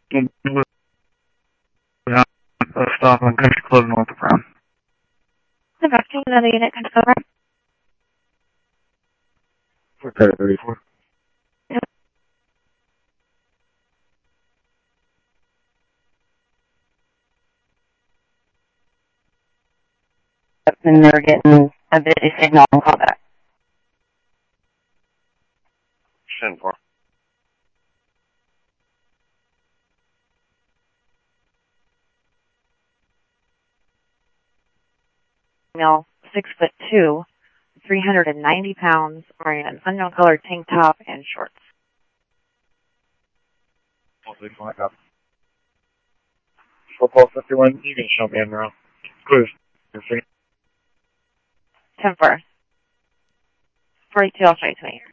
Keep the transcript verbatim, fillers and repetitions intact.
A stop on Country Club north of Brown. The vaccine, another unit, can cover. For credit thirty-four. Yep. And they're getting a busy signal and call back. ten four. Male, six foot two, three hundred ninety pounds, wearing an unknown colored tank top and shorts. For Pulse fifty-one, you can show me in now. Clear. ten four. forty-two, I'll show you to me here.